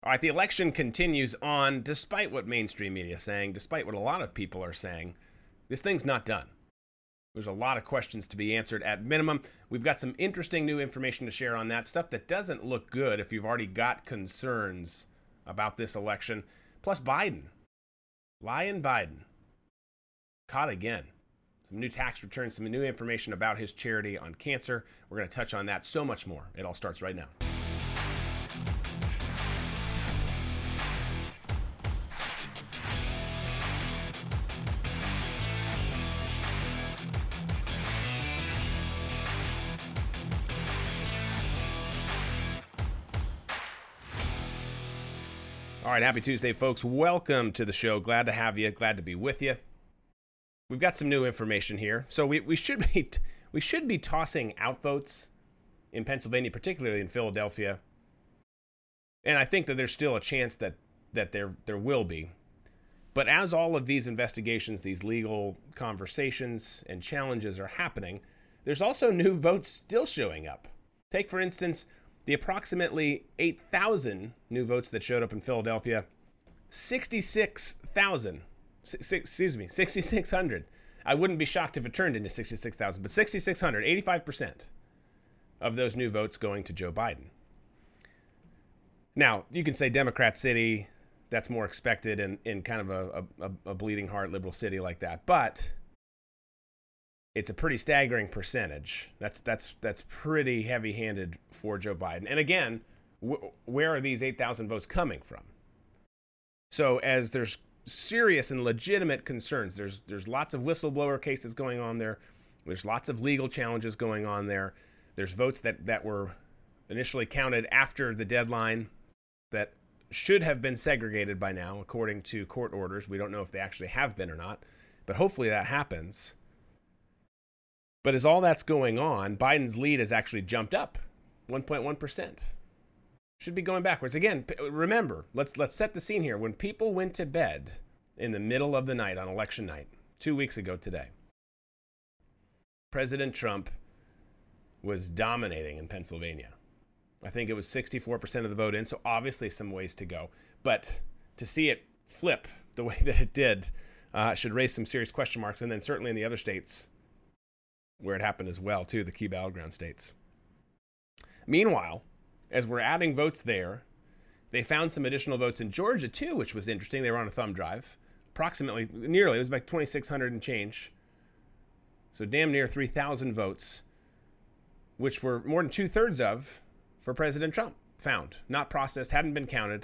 All right, the election continues on despite what mainstream media is saying, despite what a lot of people are saying. This thing's not done. There's a lot of questions to be answered at minimum. We've got some interesting new information to share on that stuff that doesn't look good if you've already got concerns about this election. Plus Biden. Lying Biden. Caught again. Some new tax returns, some new information about his charity on cancer. We're going to touch on that, so much more. It all starts right now. All right, happy Tuesday, folks. Welcome to the show. Glad to have you. Glad to be with you. We've got some new information here. So we should be tossing out votes in Pennsylvania, particularly in Philadelphia. And I think that there's still a chance that there will be. But as all of these investigations, these legal conversations and challenges are happening, there's also new votes still showing up. Take, for instance, the approximately 8,000 new votes that showed up in Philadelphia, 6,600. I wouldn't be shocked if it turned into 66,000, but 6,600, 85% of those new votes going to Joe Biden. Now, you can say Democrat city, that's more expected in kind of a bleeding heart liberal city like that, but it's a pretty staggering percentage. That's pretty heavy-handed for Joe Biden. And again, where are these 8,000 votes coming from? So as there's serious and legitimate concerns, there's lots of whistleblower cases going on there. There's lots of legal challenges going on there. There's votes that were initially counted after the deadline that should have been segregated by now, according to court orders. We don't know if they actually have been or not, but hopefully that happens. But as all that's going on, Biden's lead has actually jumped up 1.1%. Should be going backwards. Again, remember, let's set the scene here. When people went to bed in the middle of the night on election night, 2 weeks ago today, President Trump was dominating in Pennsylvania. I think it was 64% of the vote in, so obviously some ways to go. But to see it flip the way that it did should raise some serious question marks. And then certainly in the other states where it happened as well, too, the key battleground states. Meanwhile, as we're adding votes there, they found some additional votes in Georgia, too, which was interesting. They were on a thumb drive. Nearly, it was about 2,600 and change. So damn near 3,000 votes, which were more than two-thirds of for President Trump, found. Not processed, hadn't been counted.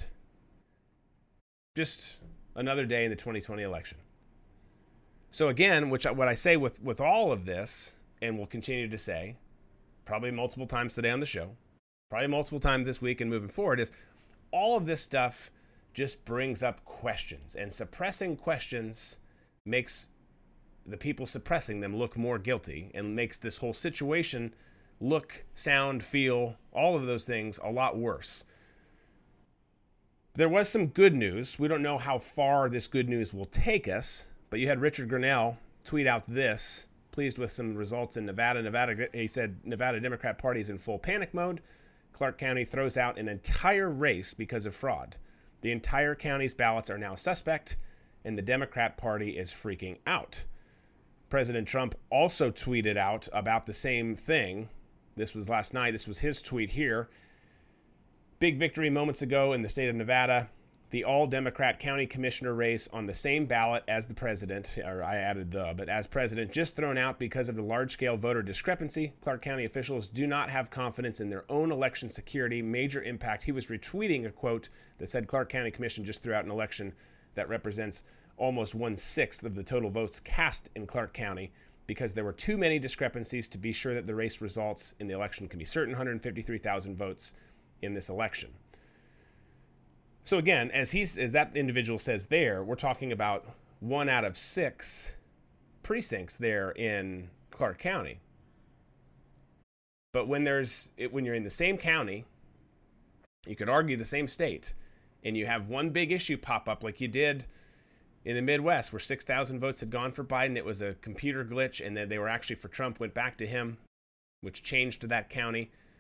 Just another day in the 2020 election. So again, what I say with all of this, and will continue to say, probably multiple times today on the show, probably multiple times this week and moving forward, is all of this stuff just brings up questions. And suppressing questions makes the people suppressing them look more guilty and makes this whole situation look, sound, feel, all of those things a lot worse. There was some good news. We don't know how far this good news will take us, but you had Richard Grenell tweet out this, pleased with some results in Nevada. He said, Nevada Democrat Party is in full panic mode. Clark County throws out an entire race because of fraud. The entire county's ballots are now suspect, and the Democrat Party is freaking out. President Trump also tweeted out about the same thing. This was last night. This was his tweet here. Big victory moments ago in the state of Nevada. The all-Democrat county commissioner race on the same ballot as the president, or I added but as president, just thrown out because of the large-scale voter discrepancy. Clark County officials do not have confidence in their own election security. Major impact. He was retweeting a quote that said Clark County Commission just threw out an election that represents almost 1/6 of the total votes cast in Clark County because there were too many discrepancies to be sure that the race results in the election can be certain. 153,000 votes in this election. So again, as that individual says there, we're talking about 1 out of 6 precincts there in Clark County. But when you're in the same county, you could argue the same state, and you have one big issue pop up like you did in the Midwest where 6,000 votes had gone for Biden. It was a computer glitch, and then they were actually for Trump, went back to him, which changed to that county.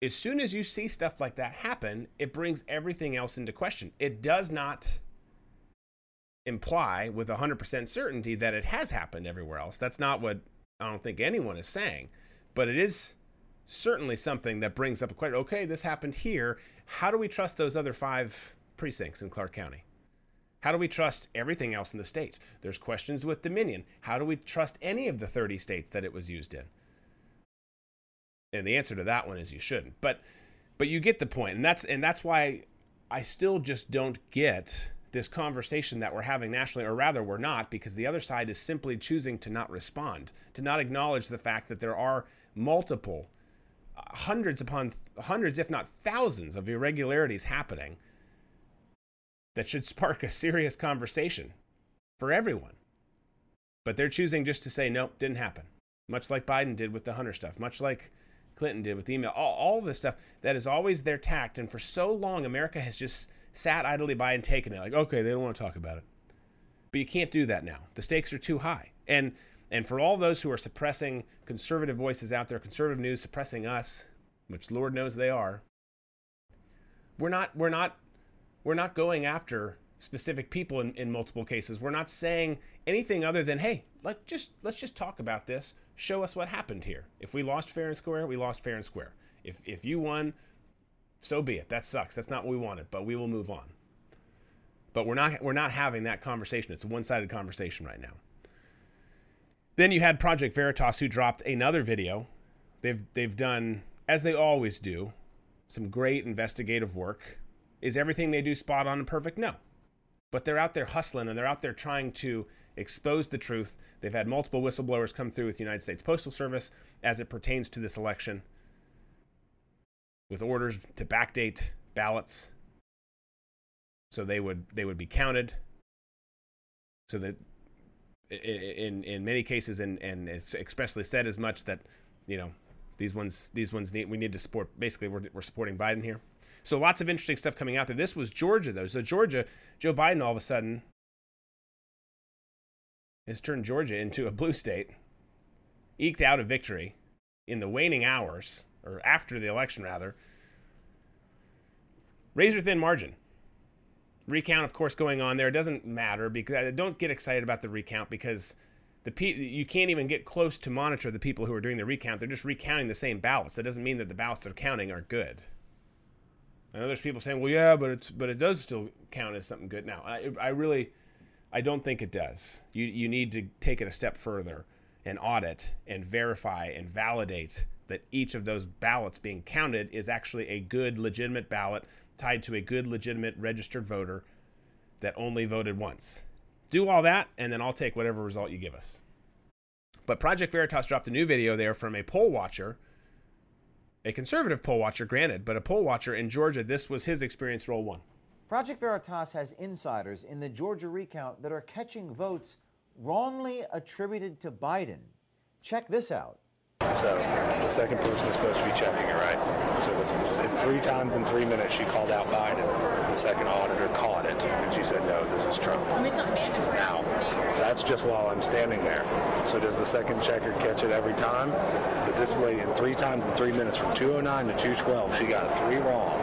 as soon as you see stuff like that happen, it brings everything else into question. It does not imply with 100% certainty that it has happened everywhere else. That's not what I don't think anyone is saying. But it is certainly something that brings up a question. Okay, this happened here. How do we trust those other 5 precincts in Clark County? How do we trust everything else in the state? There's questions with Dominion. How do we trust any of the 30 states that it was used in? And the answer to that one is you shouldn't. But you get the point. And that's why I still just don't get this conversation that we're having nationally, or rather we're not, because the other side is simply choosing to not respond, to not acknowledge the fact that there are multiple, hundreds upon hundreds, if not thousands of irregularities happening that should spark a serious conversation for everyone. But they're choosing just to say, nope, didn't happen. Much like Biden did with the Hunter stuff, much like Clinton did with email, all this stuff. That is always their tact. And for so long, America has just sat idly by and taken it. Like, okay, they don't want to talk about it. But you can't do that now. The stakes are too high. And for all those who are suppressing conservative voices out there, conservative news, suppressing us, which Lord knows they are, we're not going after specific people in multiple cases. We're not saying anything other than, hey, let's just talk about this. Show us what happened here. If we lost fair and square, we lost fair and square. If you won, so be it. That sucks. That's not what we wanted, but we will move on. But we're not having that conversation. It's a one-sided conversation right now. Then you had Project Veritas, who dropped another video. They've done, as they always do, some great investigative work. Is everything they do spot on and perfect? No. But they're out there hustling, and they're out there trying to expose the truth. They've had multiple whistleblowers come through with the United States Postal Service as it pertains to this election, with orders to backdate ballots so they would be counted, so that in many cases, and it's expressly said as much, that these ones we need to support. Basically, we're supporting Biden here. So lots of interesting stuff coming out there. This was Georgia, though. So Georgia, Joe Biden all of a sudden has turned Georgia into a blue state, eked out a victory in the waning hours, or after the election, rather. Razor-thin margin. Recount, of course, going on there. It doesn't matter, because don't get excited about the recount, because you can't even get close to monitor the people who are doing the recount. They're just recounting the same ballots. That doesn't mean that the ballots they're counting are good. I know there's people saying, well, yeah, but it does still count as something good. Now, I don't think it does. You need to take it a step further and audit and verify and validate that each of those ballots being counted is actually a good, legitimate ballot tied to a good, legitimate registered voter that only voted once. Do all that, and then I'll take whatever result you give us. But Project Veritas dropped a new video there from a poll watcher, a conservative poll watcher, granted, but a poll watcher in Georgia. This was his experience, roll one. Project Veritas has insiders in the Georgia recount that are catching votes wrongly attributed to Biden. Check this out. So the second person was supposed to be checking it, right? So 3 times in 3 minutes she called out Biden. The second auditor caught it, and she said, no, this is Trump. I mean, it's not mandatory. Now, that's just while I'm standing there. So does the second checker catch it every time? But this way, in 3 times in 3 minutes, from 2:09 to 2:12, she got 3 wrong.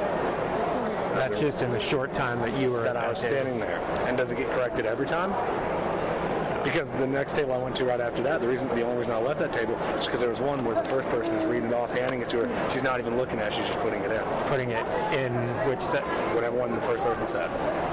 That's just in the short time that you were that I was standing there. And does it get corrected every time? Because the next table I went to right after that, the only reason I left that table is because there was one where the first person was reading it off, handing it to her. She's not even looking at it, she's just putting it in. Putting it in which set? Whatever one the first person said.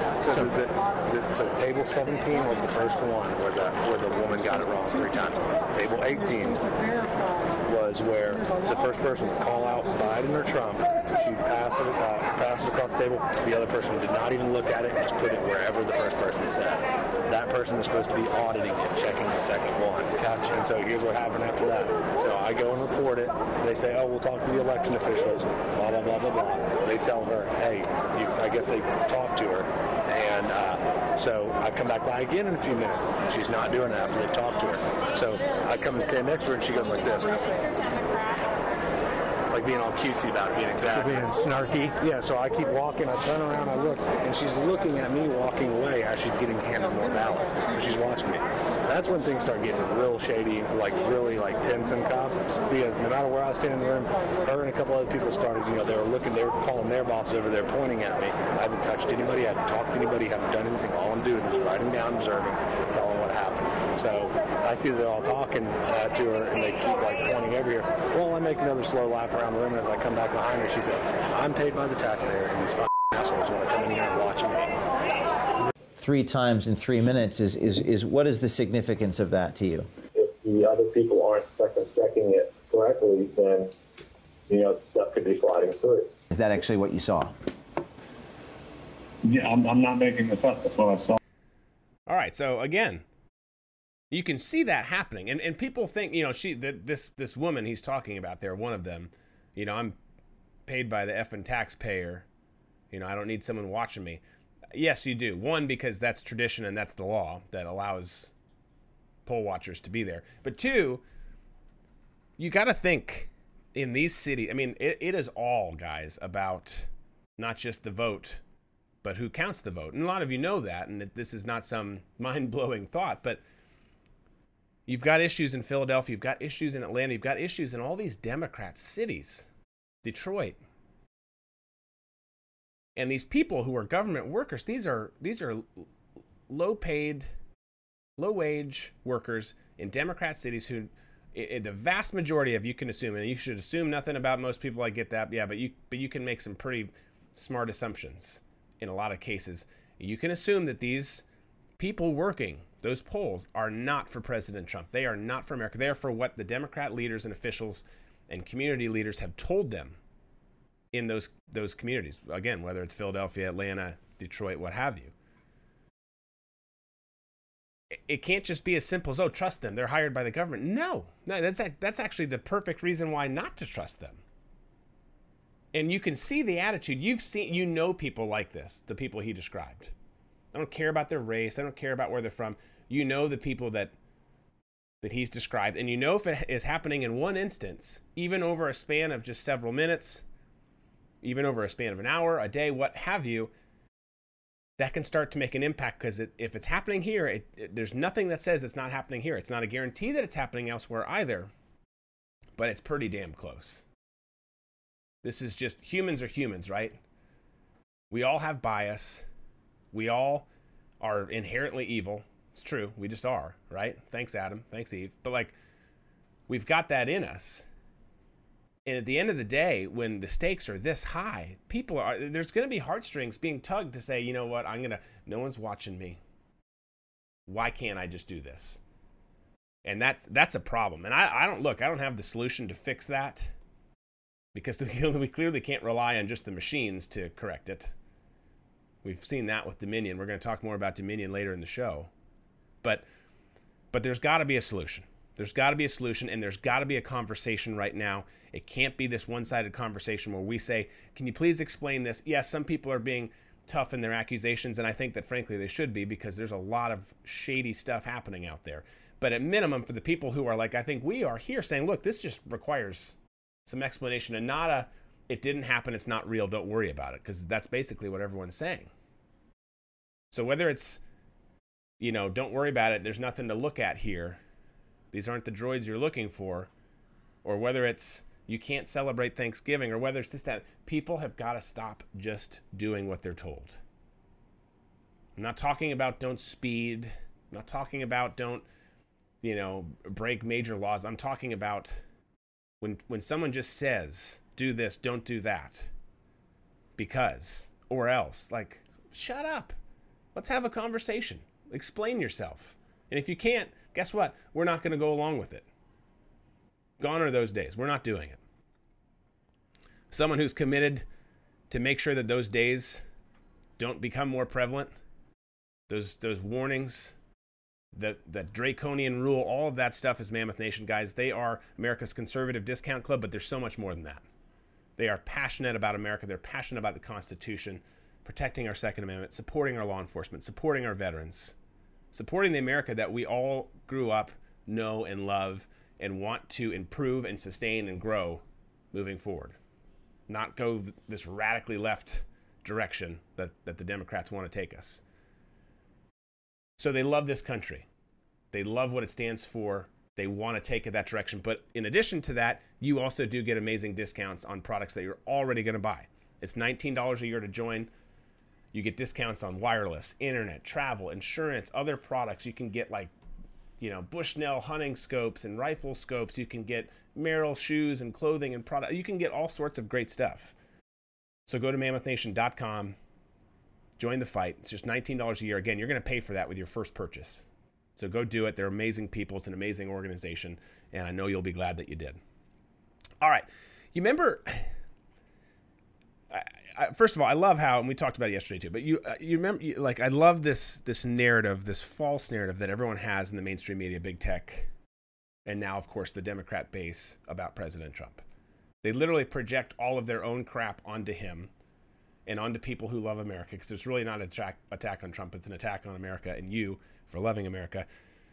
So table 17 was the first one where the woman got it wrong 3 times. Table 18 was where the first person would call out Biden or Trump. She'd pass it across the table. The other person did not even look at it and just put it wherever the first person said. That person is supposed to be auditing it, checking the second one. Gotcha. And so here's what happened after that. So I go and report it. They say, oh, we'll talk to the election officials, blah, blah, blah, blah, blah. They tell her, hey, I guess they talked to her. And so I come back by again in a few minutes. She's not doing it after they've talked to her. So I come and stand next to her, and she goes like this. like being all cutesy about it, being exaggerated. Being snarky. Yeah, so I keep walking, I turn around, I look, and she's looking at me walking away as she's getting handed more ballots. So she's watching me. That's when things start getting real shady, like really like tense and calm, because no matter where I was standing in the room, her and a couple other people started, they were calling their boss over there, pointing at me. I haven't touched anybody, I haven't talked to anybody, haven't done anything. All I'm doing is writing down, observing, telling what happened. So I see they're all talking to her, and they keep like pointing over here. Well, I make another slow lap around the room, and as I come back behind her, she says, I'm paid by the taxpayer, and these fucking assholes want to come in here and watch me. 3 times in 3 minutes is what is the significance of that to you? If the other people aren't second-checking it correctly, then, stuff could be sliding through. Is that actually what you saw? Yeah, I'm not making this up. That's what I saw. All right, so again, you can see that happening, and people think, this woman he's talking about there, one of them, I'm paid by the effing taxpayer, I don't need someone watching me. Yes, you do. One, because that's tradition and that's the law that allows poll watchers to be there. But two, you got to think in these cities, it is all, guys, about not just the vote, but who counts the vote. And a lot of you know that, and this is not some mind-blowing thought, but you've got issues in Philadelphia, you've got issues in Atlanta, you've got issues in all these Democrat cities, Detroit. And these people who are government workers, these are low-paid, low-wage workers in Democrat cities who, the vast majority of, you can assume, and you should assume nothing about most people, I get that, yeah, but you can make some pretty smart assumptions in a lot of cases. You can assume that these people working those polls are not for President Trump. They are not for America. They are for what the Democrat leaders and officials and community leaders have told them in those communities. Again, whether it's Philadelphia, Atlanta, Detroit, what have you. It can't just be as simple as, trust them, they're hired by the government. No, that's actually the perfect reason why not to trust them. And you can see the attitude. People like this, the people he described. I don't care about their race. I don't care about where they're from. The people that he's described. And if it is happening in one instance, even over a span of just several minutes, even over a span of an hour, a day, what have you, that can start to make an impact, because if it's happening here, there's nothing that says it's not happening here. It's not a guarantee that it's happening elsewhere either, but it's pretty damn close. This is just, humans are humans, right? We all have bias. We all are inherently evil. It's true. We just are, right? Thanks, Adam. Thanks, Eve. But we've got that in us. And at the end of the day, when the stakes are this high, there's going to be heartstrings being tugged to say, you know what, no one's watching me. Why can't I just do this? And that's a problem. And I don't have the solution to fix that, because we clearly can't rely on just the machines to correct it. We've seen that with Dominion. We're going to talk more about Dominion later in the show. But there's got to be a solution. There's got to be a solution, and there's got to be a conversation right now. It can't be this one-sided conversation where we say, can you please explain this? Yes, some people are being tough in their accusations, and I think that, frankly, they should be, because there's a lot of shady stuff happening out there. But at minimum, for the people who are like I think we are here, saying, look, this just requires some explanation, and not it didn't happen, it's not real, don't worry about it, because that's basically what everyone's saying. So whether it's, don't worry about it, there's nothing to look at here, these aren't the droids you're looking for, or whether it's you can't celebrate Thanksgiving, or whether it's this, that, people have got to stop just doing what they're told. I'm not talking about don't speed. I'm not talking about don't, break major laws. I'm talking about when someone just says, do this, don't do that, because, or else, shut up. Let's have a conversation. Explain yourself. And if you can't, guess what? We're not going to go along with it. Gone are those days. We're not doing it. Someone who's committed to make sure that those days don't become more prevalent, those warnings, that draconian rule, all of that stuff is Mammoth Nation, guys. They are America's conservative discount club, but there's so much more than that. They are passionate about America. They're passionate about the Constitution, protecting our Second Amendment, supporting our law enforcement, supporting our veterans, supporting the America that we all grew up, know, and love, and want to improve and sustain and grow moving forward, not go this radically left direction that the Democrats want to take us. So they love this country. They love what it stands for. They want to take it that direction. But in addition to that, you also do get amazing discounts on products that you're already going to buy. It's $19 a year to join. You get discounts on wireless, internet, travel, insurance, other products. You can get like, Bushnell hunting scopes and rifle scopes. You can get Merrell shoes and clothing and product. You can get all sorts of great stuff. So go to MammothNation.com. Join the fight. It's just $19 a year. Again, you're going to pay for that with your first purchase. So go do it. They're amazing people. It's an amazing organization. And I know you'll be glad that you did. All right. You remember, first of all, I love how, and we talked about it yesterday too, but you remember, I love this narrative, this false narrative that everyone has in the mainstream media, big tech, and now, of course, the Democrat base about President Trump. They literally project all of their own crap onto him and onto people who love America, because it's really not an attack on Trump. It's an attack on America and you for loving America.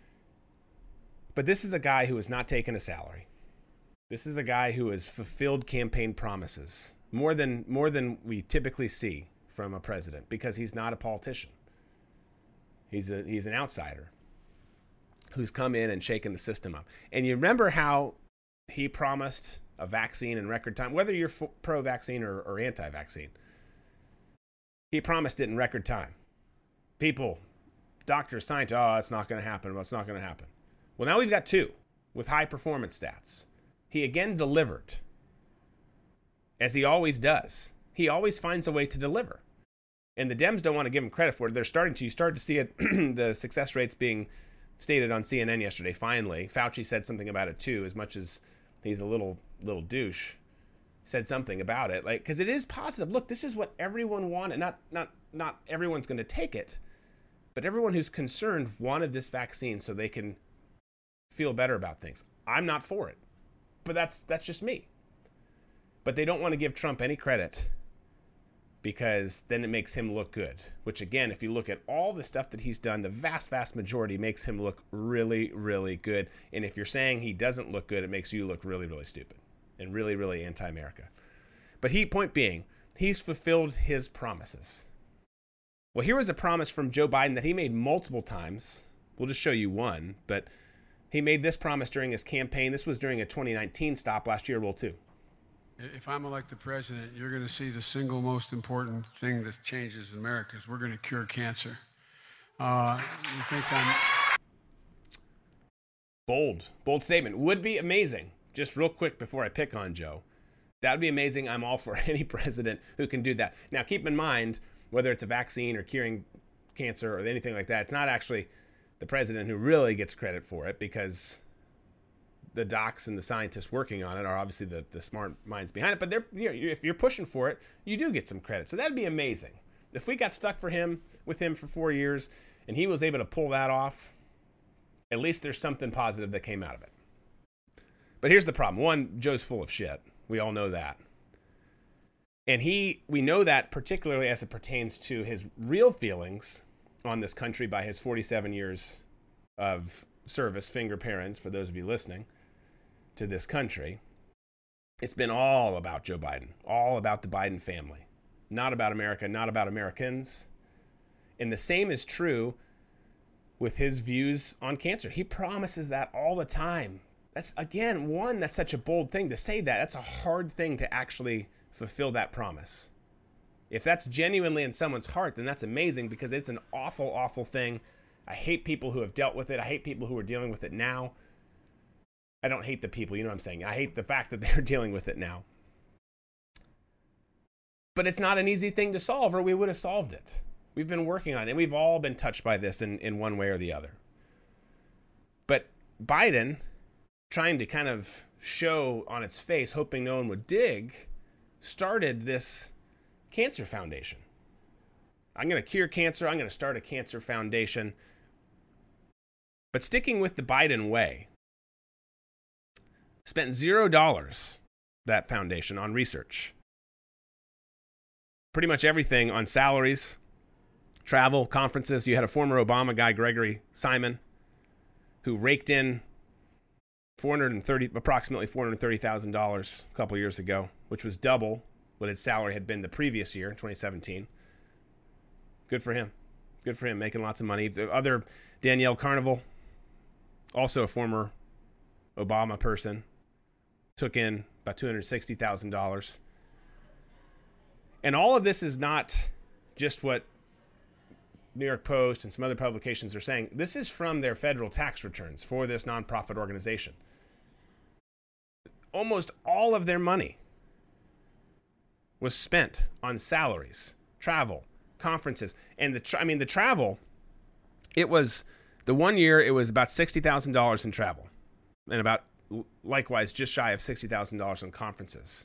But this is a guy who has not taken a salary. This is a guy who has fulfilled campaign promises more than we typically see from a president, because he's not a politician. He's an outsider who's come in and shaken the system up. And you remember how he promised a vaccine in record time, whether you're pro-vaccine or anti-vaccine. He promised it in record time. People, doctors, scientists, it's not going to happen. Well, it's not going to happen. Well, now we've got two with high performance stats. He again delivered, as he always does. He always finds a way to deliver. And the Dems don't want to give him credit for it. They're starting to. You started to see it, the success rates being stated on CNN yesterday, finally. Fauci said something about it too, as much as he's a little douche. Said something about it, because it is positive. Look, this is what everyone wanted. Not everyone's going to take it, but everyone who's concerned wanted this vaccine so they can feel better about things. I'm not for it, but that's just me. But they don't want to give Trump any credit, because then it makes him look good. Which, again, if you look at all the stuff that he's done, the vast majority makes him look really, really good. And if you're saying he doesn't look good, it makes you look really, really stupid and really, really anti-America. But point being, he's fulfilled his promises. Well, here was a promise from Joe Biden that he made multiple times. We'll just show you one, but he made this promise during his campaign. This was during a 2019 stop last year, Will, too. If I'm elected president, you're going to see the single most important thing that changes in America is we're going to cure cancer. You think I'm... Bold statement. Would be amazing. Just real quick before I pick on Joe, that would be amazing. I'm all for any president who can do that. Now, keep in mind, whether it's a vaccine or curing cancer or anything like that, it's not actually the president who really gets credit for it, because the docs and the scientists working on it are obviously the smart minds behind it. But if you're pushing for it, you do get some credit. So that'd be amazing. If we got stuck with him for 4 years and he was able to pull that off, at least there's something positive that came out of it. But here's the problem. One, Joe's full of shit. We all know that. And we know that particularly as it pertains to his real feelings on this country by his 47 years of service, finger parents, for those of you listening to this country. It's been all about Joe Biden, all about the Biden family, not about America, not about Americans. And the same is true with his views on cancer. He promises that all the time. That's, again, that's such a bold thing to say that. That's a hard thing to actually fulfill that promise. If that's genuinely in someone's heart, then that's amazing, because it's an awful, awful thing. I hate people who have dealt with it. I hate people who are dealing with it now. I don't hate the people, you know what I'm saying. I hate the fact that they're dealing with it now. But it's not an easy thing to solve, or we would have solved it. We've been working on it, and we've all been touched by this in one way or the other. But Biden, trying to kind of show on its face, hoping no one would dig, started this cancer foundation. I'm going to cure cancer. I'm going to start a cancer foundation. But sticking with the Biden way, spent $0, that foundation, on research. Pretty much everything on salaries, travel, conferences. You had a former Obama guy, Gregory Simon, who raked in approximately $430,000 a couple years ago, which was double what his salary had been the previous year, 2017. Good for him. Good for him, making lots of money. The other, Danielle Carnival, also a former Obama person, took in about $260,000. And all of this is not just what New York Post and some other publications are saying. This is from their federal tax returns for this nonprofit organization. Almost all of their money was spent on salaries, travel, conferences, and the travel. It was the one year it was about $60,000 in travel, and about likewise just shy of $60,000 on conferences.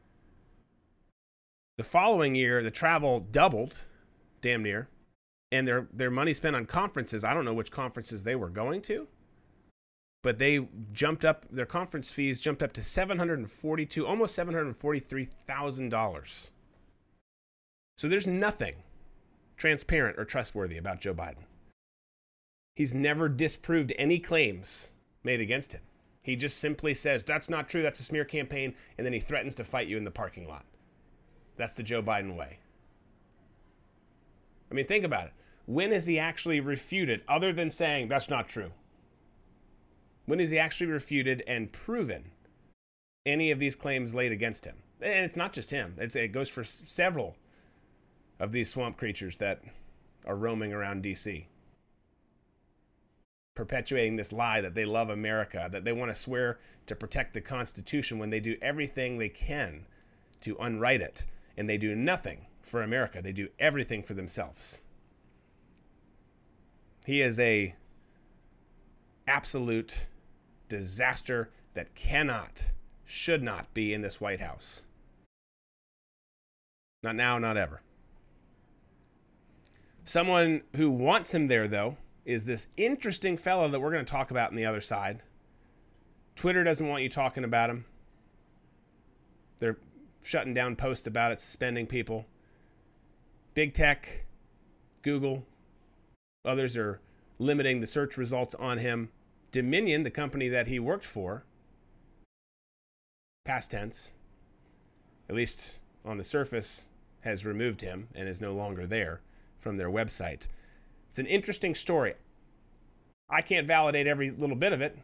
The following year, the travel doubled, damn near, and their money spent on conferences. I don't know which conferences they were going to, but they jumped up. Their conference fees jumped up to almost $743,000. So there's nothing transparent or trustworthy about Joe Biden. He's never disproved any claims made against him. He just simply says, that's not true, that's a smear campaign, and then he threatens to fight you in the parking lot. That's the Joe Biden way. I mean, think about it. When has he actually refuted, other than saying, that's not true? When has he actually refuted and proven any of these claims laid against him? And it's not just him. It goes for several of these swamp creatures that are roaming around D.C., perpetuating this lie that they love America, that they want to swear to protect the Constitution when they do everything they can to unwrite it. And they do nothing for America. They do everything for themselves. He is a absolute disaster that should not be in this White House. Not now, not ever. Someone who wants him there, though, is this interesting fellow that we're going to talk about on the other side. Twitter doesn't want you talking about him. They're shutting down posts about it, suspending people. Big Tech, Google, others are limiting the search results on him. Dominion, the company that he worked for, past tense, at least on the surface, has removed him and is no longer there from their website. It's an interesting story. I can't validate every little bit of it,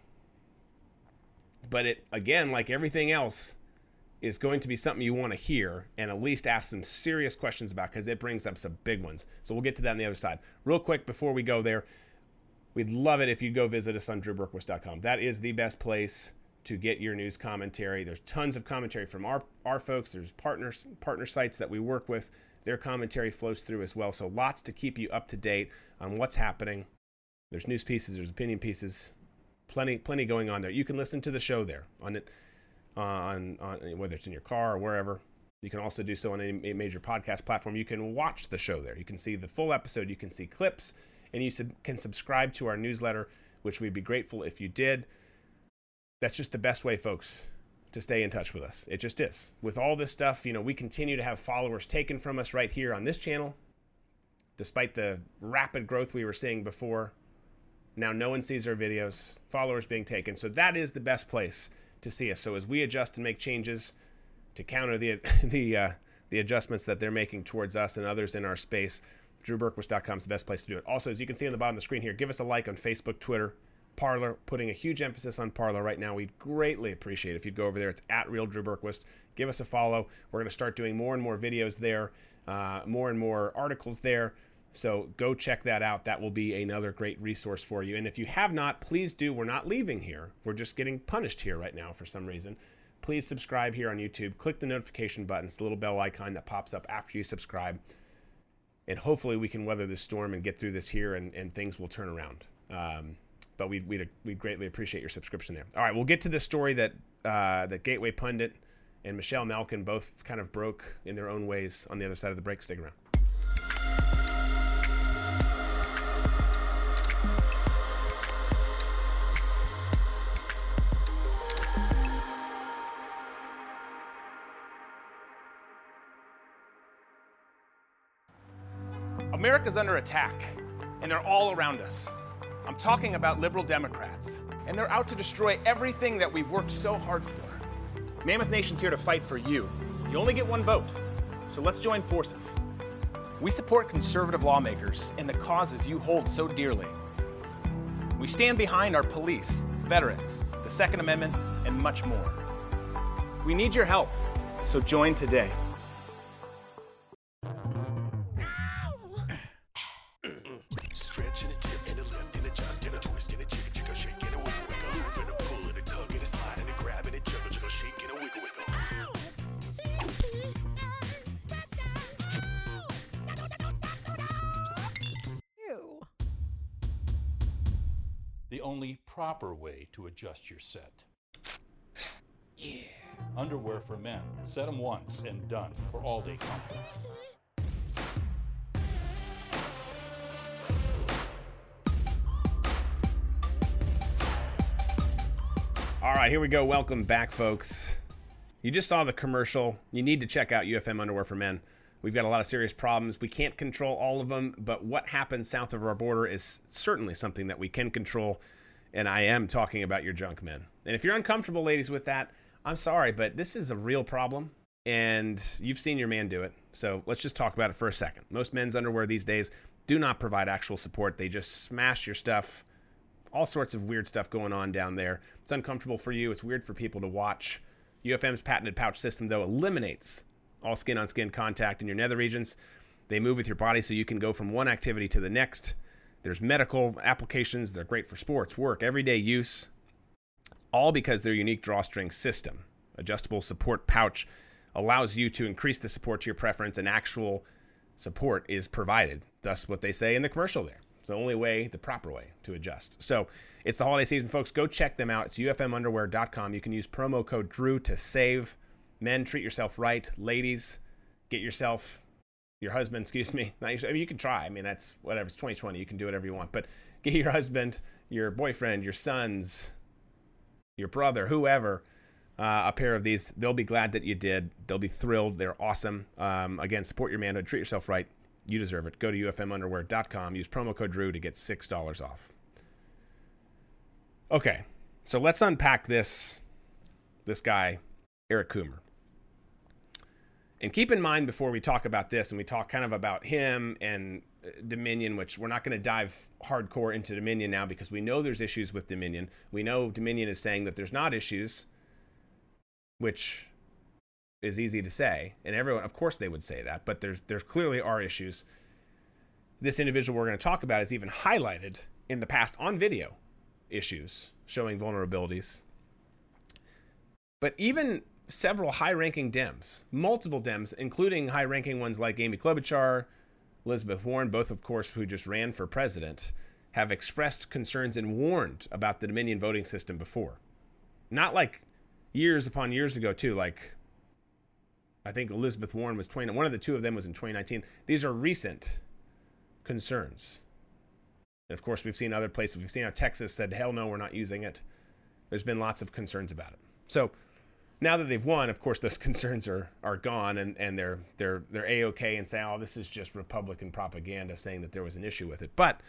but it, again, like everything else, is going to be something you want to hear and at least ask some serious questions about, because it brings up some big ones. So we'll get to that on the other side. Real quick before we go there, we'd love it if you go visit us on drewberquist.com. That is the best place to get your news commentary. There's tons of commentary from our folks. There's partner sites that we work with. Their commentary flows through as well. So lots to keep you up to date on what's happening. There's news pieces, there's opinion pieces, plenty going on there. You can listen to the show there on it. On whether it's in your car or wherever. You can also do so on any major podcast platform. You can watch the show there. You can see the full episode. You can see clips, and you can subscribe to our newsletter, which we'd be grateful if you did. That's just the best way, folks, to stay in touch with us. It just is. With all this stuff, we continue to have followers taken from us right here on this channel, despite the rapid growth we were seeing before. Now no one sees our videos, followers being taken. So that is the best place to see us. So as we adjust and make changes to counter the adjustments that they're making towards us and others in our space, drewberquist.com is the best place to do it. Also, as you can see on the bottom of the screen here, give us a like on Facebook, Twitter, Parler, putting a huge emphasis on Parler right now. We'd greatly appreciate it if you'd go over there. It's @RealDrewBerquist. Give us a follow. We're going to start doing more and more videos there, more and more articles there. So go check that out. That will be another great resource for you. And if you have not, please do. We're not leaving here. We're just getting punished here right now for some reason. Please subscribe here on YouTube. Click the notification button. It's the little bell icon that pops up after you subscribe. And hopefully we can weather this storm and get through this here, and things will turn around. But we'd greatly appreciate your subscription there. All right, we'll get to the story that Gateway Pundit and Michelle Malkin both kind of broke in their own ways on the other side of the break. Stick around. America's under attack, and they're all around us. I'm talking about liberal Democrats. and they're out to destroy everything that we've worked so hard for. Mammoth Nation's here to fight for you. You only get one vote, so let's join forces. We support conservative lawmakers and the causes you hold so dearly. We stand behind our police, veterans, the Second Amendment, and much more. We need your help, so join today. The only proper way to adjust your set. Yeah. Underwear for men. Set them once and done for all-day comfort. All right, here we go. Welcome back, folks. You just saw the commercial. You need to check out UFM Underwear for Men. We've got a lot of serious problems. We can't control all of them, but what happens south of our border is certainly something that we can control, and I am talking about your junk men. And if you're uncomfortable, ladies, with that, I'm sorry, but this is a real problem, and you've seen your man do it. So let's just talk about it for a second. Most men's underwear these days do not provide actual support. They just smash your stuff. All sorts of weird stuff going on down there. It's uncomfortable for you. It's weird for people to watch. UFM's patented pouch system, though, eliminates all skin-on-skin contact in your nether regions. They move with your body so you can go from one activity to the next. There's medical applications. They're great for sports, work, everyday use, all because their unique drawstring system. Adjustable support pouch allows you to increase the support to your preference, and actual support is provided. Thus what they say in the commercial there. It's the only way, the proper way to adjust. So it's the holiday season, folks. Go check them out. It's ufmunderwear.com. You can use promo code DREW to save. Men, treat yourself right. Ladies, get yourself, your husband, excuse me. Not yourself, I mean, you can try. I mean, that's whatever. It's 2020. You can do whatever you want. But get your husband, your boyfriend, your sons, your brother, whoever, a pair of these. They'll be glad that you did. They'll be thrilled. They're awesome. Again, support your manhood. Treat yourself right. You deserve it. Go to ufmunderwear.com. Use promo code DREW to get $6 off. Okay, so let's unpack this guy, Eric Coomer. And keep in mind before we talk about this, and we talk kind of about him and Dominion, which we're not going to dive hardcore into Dominion now because we know there's issues with Dominion. We know Dominion is saying that there's not issues, which is easy to say. And everyone, of course they would say that, but there's clearly are issues. This individual we're going to talk about is even highlighted in the past on video issues showing vulnerabilities. But even several high-ranking Dems, multiple Dems, including high-ranking ones like Amy Klobuchar, Elizabeth Warren, both, of course, who just ran for president, have expressed concerns and warned about the Dominion voting system before. Not like years upon years ago, too. Like, I think Elizabeth Warren was 20. One of the two of them was in 2019. These are recent concerns. And, of course, we've seen other places. We've seen how Texas said, hell no, we're not using it. There's been lots of concerns about it. So now that they've won, of course, those concerns are gone, and they're A-okay and say, oh, this is just Republican propaganda saying that there was an issue with it. But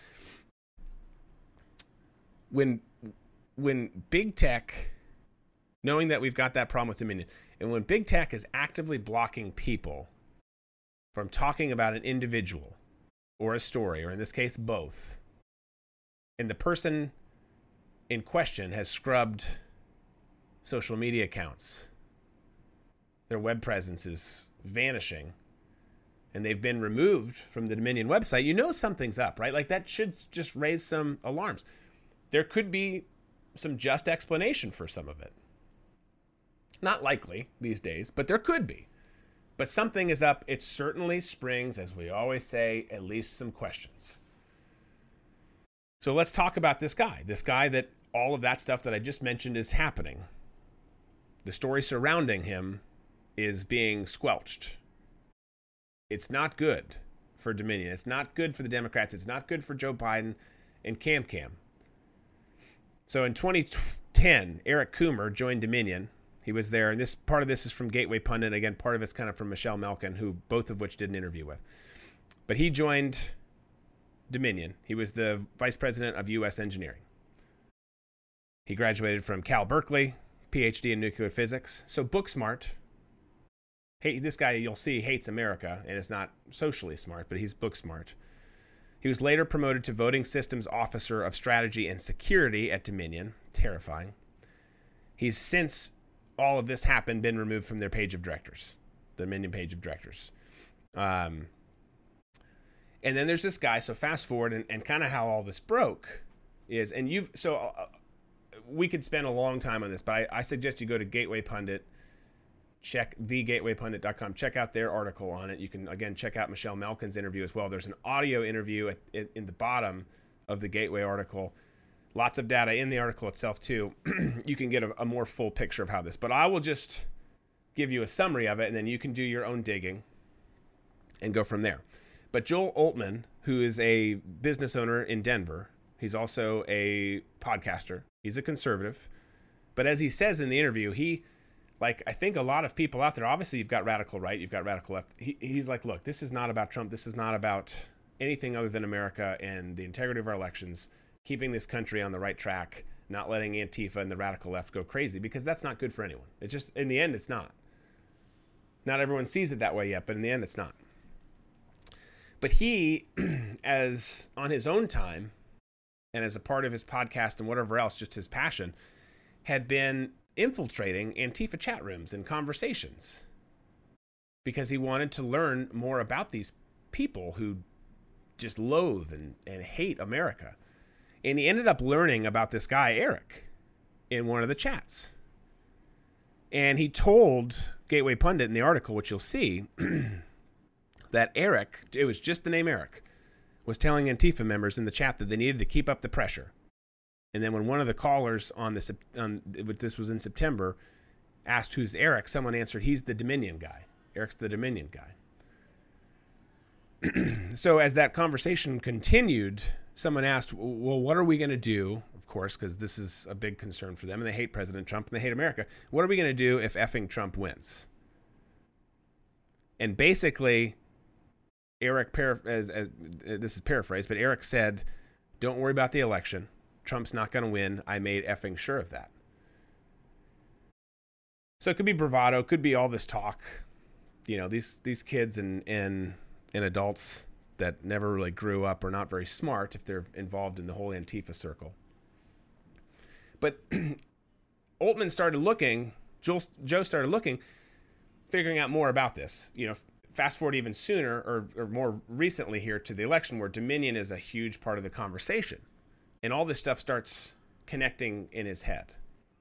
when big tech, knowing that we've got that problem with Dominion, and when big tech is actively blocking people from talking about an individual or a story, or in this case, both, and the person in question has scrubbed social media accounts, their web presence is vanishing, and they've been removed from the Dominion website, you know something's up, right? Like, that should just raise some alarms. There could be some just explanation for some of it. Not likely these days, but there could be. But something is up. It certainly springs, as we always say, at least some questions. So let's talk about this guy that all of that stuff that I just mentioned is happening. The story surrounding him is being squelched. It's not good for Dominion. It's not good for the Democrats. It's not good for Joe Biden and CamCam. So in 2010, Eric Coomer joined Dominion. He was there, and this part of this is from Gateway Pundit. Again, part of it's kind of from Michelle Malkin, who both of which did an interview with. But he joined Dominion. He was the vice president of U.S. engineering. He graduated from Cal Berkeley, PhD in nuclear physics. So book smart. Hey, this guy, you'll see, hates America and is not socially smart, but he's book smart. He was later promoted to Voting Systems Officer of Strategy and Security at Dominion. Terrifying. He's since all of this happened been removed from their page of directors, the Dominion page of directors. And then there's this guy. So fast forward and kind of how all this broke is, and we could spend a long time on this, but I suggest you go to Gateway Pundit, check thegatewaypundit.com, check out their article on it. You can, again, check out Michelle Malkin's interview as well. There's an audio interview in the bottom of the Gateway article. Lots of data in the article itself, too. You can get a more full picture of how this, but I will just give you a summary of it, and then you can do your own digging and go from there. But Joel Oltmann, who is a business owner in Denver, he's also a podcaster. He's a conservative. But as he says in the interview, like, I think a lot of people out there, obviously you've got radical right, you've got radical left. He's like, look, this is not about Trump. This is not about anything other than America and the integrity of our elections, keeping this country on the right track, not letting Antifa and the radical left go crazy, because that's not good for anyone. It just, in the end, it's not. Not everyone sees it that way yet, but in the end, it's not. But he, as on his own time, and as a part of his podcast and whatever else, just his passion, had been infiltrating Antifa chat rooms and conversations because he wanted to learn more about these people who just loathe and hate America. And he ended up learning about this guy, Eric, in one of the chats. And he told Gateway Pundit in the article, which you'll see, that Eric, it was just the name Eric, was telling Antifa members in the chat that they needed to keep up the pressure. And then when one of the callers this was in September, asked who's Eric, someone answered, he's the Dominion guy. Eric's the Dominion guy. So as that conversation continued, someone asked, well, what are we going to do? Of course, because this is a big concern for them, and they hate President Trump, and they hate America. What are we going to do if effing Trump wins? And basically, Eric, this is paraphrased, but Eric said, don't worry about the election. Trump's not going to win. I made effing sure of that. So it could be bravado, could be all this talk. You know, these kids and adults that never really grew up are not very smart if they're involved in the whole Antifa circle. But Oltmann started looking, Joe started looking, figuring out more about this. You know, fast forward even sooner or more recently here to the election, where Dominion is a huge part of the conversation. And all this stuff starts connecting in his head.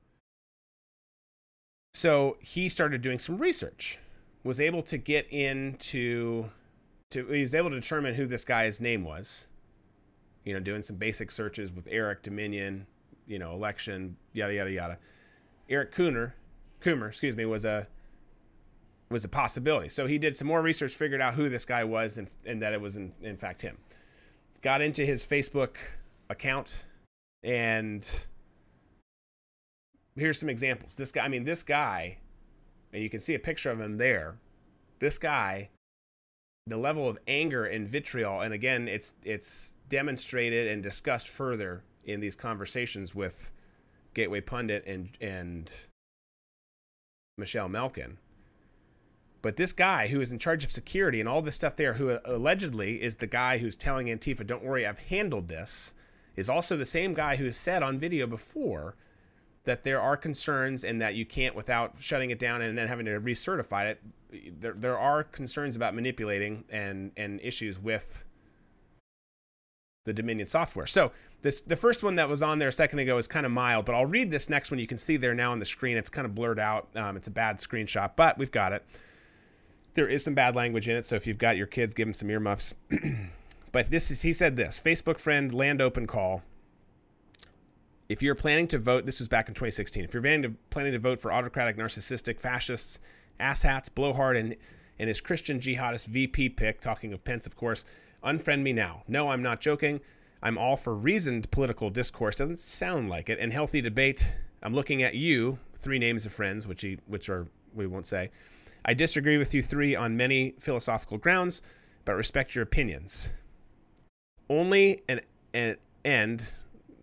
So he started doing some research, was able to get he was able to determine who this guy's name was, you know, doing some basic searches with Eric, Dominion, you know, election, yada, yada, yada. Eric Coomer, was a possibility. So he did some more research, figured out who this guy was, and that it was in fact him. Got into his Facebook account, and here's some examples. This guy, and you can see a picture of him there. This guy, the level of anger and vitriol, and again, it's demonstrated and discussed further in these conversations with Gateway Pundit and Michelle Malkin. But this guy who is in charge of security and all this stuff there, who allegedly is the guy who's telling Antifa, don't worry, I've handled this, is also the same guy who has said on video before that there are concerns and that you can't, without shutting it down and then having to recertify it, there are concerns about manipulating and issues with the Dominion software. So the first one that was on there a second ago is kind of mild, but I'll read this next one. You can see there now on the screen. It's kind of blurred out. It's a bad screenshot, but we've got it. There is some bad language in it, so if you've got your kids, give them some earmuffs. But he said this, Facebook friend Land Open Call. If you're planning to vote, this was back in 2016, if you're planning to vote for autocratic, narcissistic, fascists, asshats, blowhard, and his Christian jihadist VP pick, talking of Pence, of course, unfriend me now. No, I'm not joking. I'm all for reasoned political discourse. Doesn't sound like it. And healthy debate. I'm looking at you, 3 names of friends, which we won't say. I disagree with you 3 on many philosophical grounds, but respect your opinions. Only and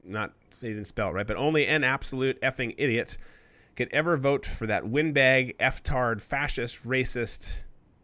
he didn't spell it right, but only an absolute effing idiot could ever vote for that windbag, F-tard, fascist, racist,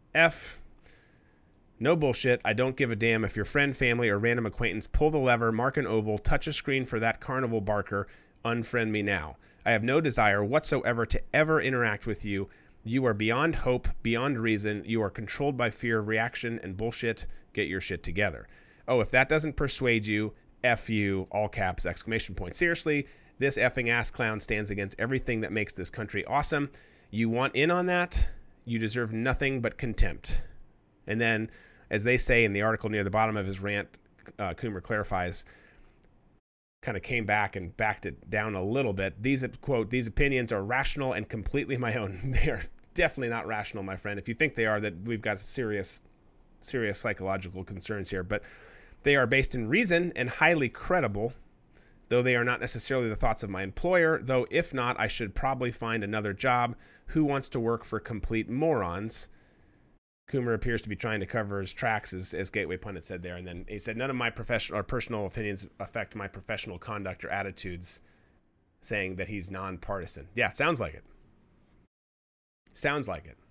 no bullshit. I don't give a damn if your friend, family, or random acquaintance pull the lever, mark an oval, touch a screen for that carnival barker, unfriend me now. I have no desire whatsoever to ever interact with you. You are beyond hope, beyond reason. You are controlled by fear, reaction, and bullshit. Get your shit together. Oh, if that doesn't persuade you, F you, all caps, exclamation point. Seriously, this effing ass clown stands against everything that makes this country awesome. You want in on that? You deserve nothing but contempt. And then, as they say in the article near the bottom of his rant, Coomer clarifies, kind of came back and backed it down a little bit. These, quote, these opinions are rational and completely my own. They are definitely not rational, my friend. If you think they are, that we've got serious psychological concerns here. But they are based in reason and highly credible, though they are not necessarily the thoughts of my employer, though if not, I should probably find another job. Who wants to work for complete morons? Coomer appears to be trying to cover his tracks, as Gateway Pundit said there. And then he said, none of my professional or personal opinions affect my professional conduct or attitudes, saying that he's nonpartisan. Yeah, it sounds like it. Sounds like it.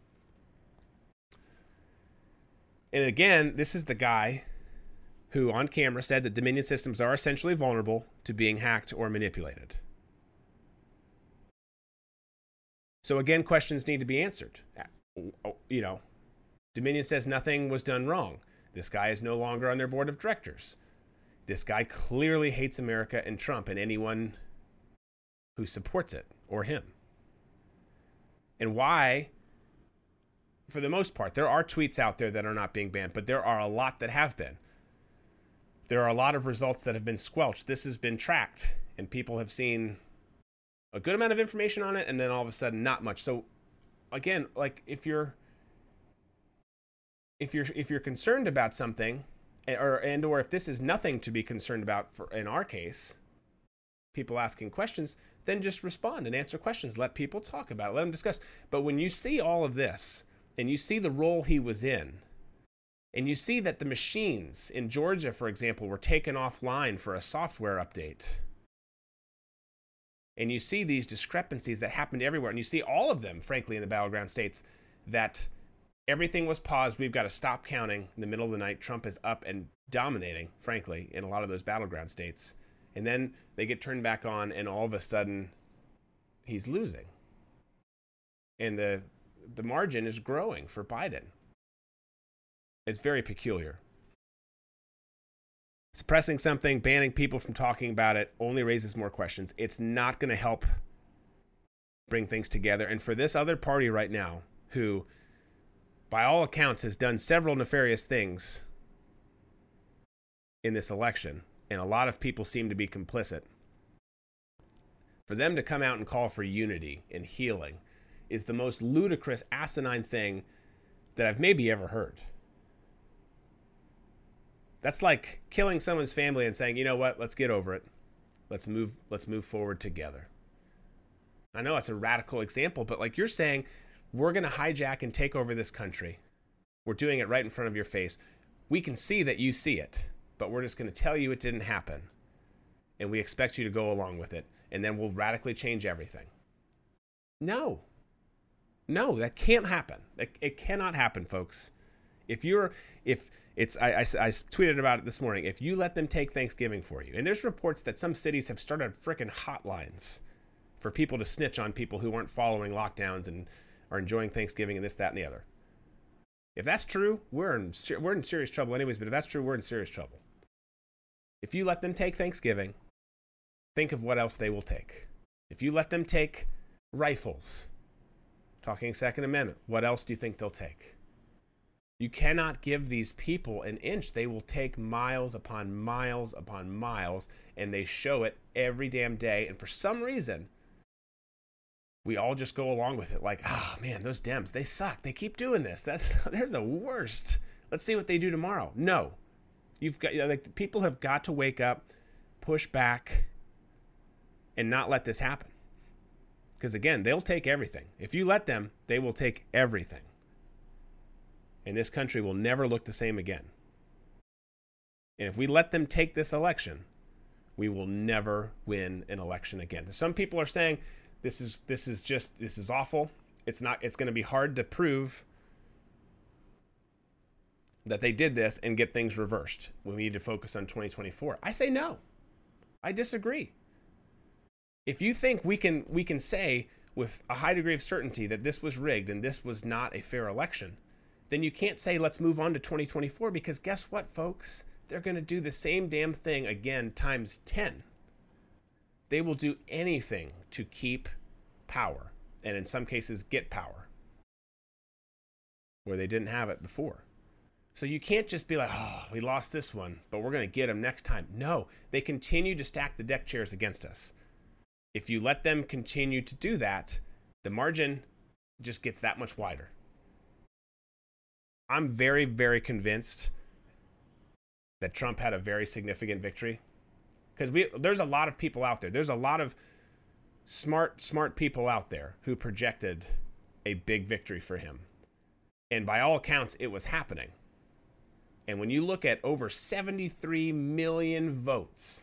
And again, this is the guy who on camera said that Dominion systems are essentially vulnerable to being hacked or manipulated. So again, questions need to be answered. You know, Dominion says nothing was done wrong. This guy is no longer on their board of directors. This guy clearly hates America and Trump and anyone who supports it or him. And why? For the most part, there are tweets out there that are not being banned, but there are a lot that have been. There are a lot of results that have been squelched. This has been tracked, and people have seen a good amount of information on it, and then all of a sudden, not much. So, again, like if you're concerned about something, or if this is nothing to be concerned about, for in our case, people asking questions, then just respond and answer questions. Let people talk about it. Let them discuss. But when you see all of this, and you see the role he was in, and you see that the machines in Georgia, for example, were taken offline for a software update, and you see these discrepancies that happened everywhere, and you see all of them, frankly, in the battleground states, that everything was paused. We've got to stop counting in the middle of the night. Trump is up and dominating, frankly, in a lot of those battleground states. And then they get turned back on, and all of a sudden, he's losing. And the margin is growing for Biden. It's very peculiar. Suppressing something, banning people from talking about it only raises more questions. It's not going to help bring things together. And for this other party right now, who, by all accounts, has done several nefarious things in this election, and a lot of people seem to be complicit, for them to come out and call for unity and healing is the most ludicrous, asinine thing that I've maybe ever heard. That's like killing someone's family and saying, you know what, let's get over it. Let's move forward together. I know it's a radical example, but like you're saying, we're going to hijack and take over this country. We're doing it right in front of your face. We can see that you see it, but we're just going to tell you it didn't happen. And we expect you to go along with it. And then we'll radically change everything. No, that can't happen. It cannot happen, folks. I tweeted about it this morning. If you let them take Thanksgiving for you, and there's reports that some cities have started frickin' hotlines for people to snitch on people who aren't following lockdowns and are enjoying Thanksgiving and this, that, and the other. If that's true, we're in serious trouble anyways, but if that's true, we're in serious trouble. If you let them take Thanksgiving, think of what else they will take. If you let them take rifles, talking Second Amendment, what else do you think they'll take? You cannot give these people an inch. They will take miles upon miles upon miles, and they show it every damn day. And for some reason, we all just go along with it. Like, oh man, those Dems, they suck. They keep doing this. They're the worst. Let's see what they do tomorrow. No, people have got to wake up, push back, and not let this happen. Because again, they'll take everything. If you let them, they will take everything. And this country will never look the same again. And if we let them take this election, we will never win an election again. Some people are saying this is awful. It's going to be hard to prove that they did this and get things reversed. We need to focus on 2024. I say no. I disagree. If you think we can say with a high degree of certainty that this was rigged and this was not a fair election, then you can't say let's move on to 2024, because guess what, folks? They're going to do the same damn thing again times 10. They will do anything to keep power, and in some cases get power where they didn't have it before. So you can't just be like, oh, we lost this one, but we're going to get them next time. No, they continue to stack the deck chairs against us. If you let them continue to do that, the margin just gets that much wider. I'm very, very convinced that Trump had a very significant victory, because there's a lot of people out there. There's a lot of smart people out there who projected a big victory for him. And by all accounts, it was happening. And when you look at over 73 million votes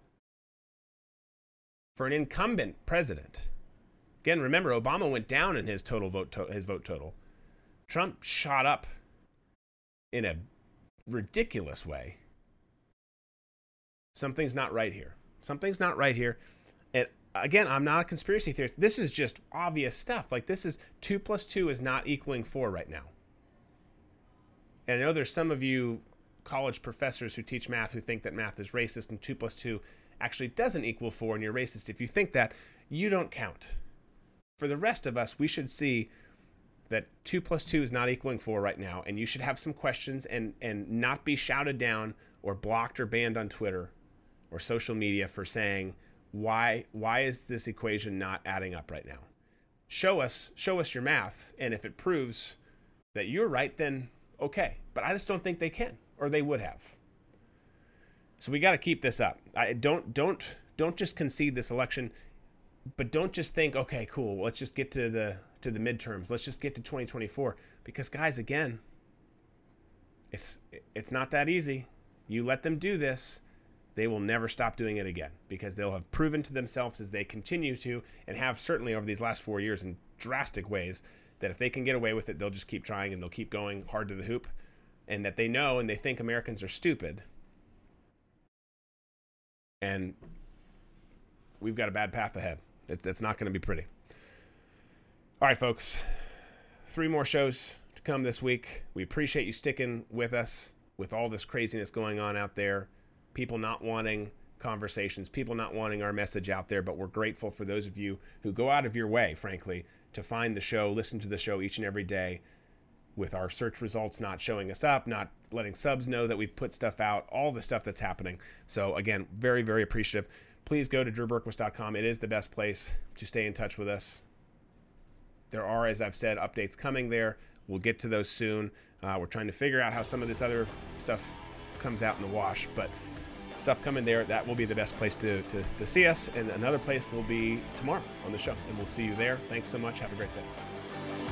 for an incumbent president, again, remember, Obama went down in his vote total. Trump shot up in a ridiculous way. Something's not right here. Something's not right here. And again, I'm not a conspiracy theorist. This is just obvious stuff. Like, this is 2 + 2 is not equaling 4 right now. And I know there's some of you college professors who teach math who think that math is racist and 2 + 2 actually doesn't equal 4 and you're racist. If you think that, you don't count. For the rest of us, we should see that 2 + 2 is not equaling 4 right now, and you should have some questions and not be shouted down or blocked or banned on Twitter or social media for saying, why is this equation not adding up right now? Show us your math, and if it proves that you're right, then okay. But I just don't think they can, or they would have. So we got to keep this up. Don't just concede this election, but don't just think, okay, cool, let's just get to the midterms. Let's just get to 2024, because guys, again, it's not that easy. You let them do this, they will never stop doing it again, because they'll have proven to themselves as they continue to, and have certainly over these last 4 years in drastic ways, that if they can get away with it, they'll just keep trying and they'll keep going hard to the hoop, and that they know and they think Americans are stupid. And we've got a bad path ahead. It's not going to be pretty. All right, folks, 3 more shows to come this week. We appreciate you sticking with us with all this craziness going on out there. People not wanting conversations, people not wanting our message out there, but we're grateful for those of you who go out of your way, frankly, to find the show, listen to the show each and every day, with our search results not showing us up, not letting subs know that we've put stuff out, all the stuff that's happening. So again, very, very appreciative. Please go to drewberquist.com. It is the best place to stay in touch with us. There are, as I've said, updates coming there. We'll get to those soon. We're trying to figure out how some of this other stuff comes out in the wash, but stuff coming there, that will be the best place to see us. And another place will be tomorrow on the show, and we'll see you there. Thanks so much. Have a great day.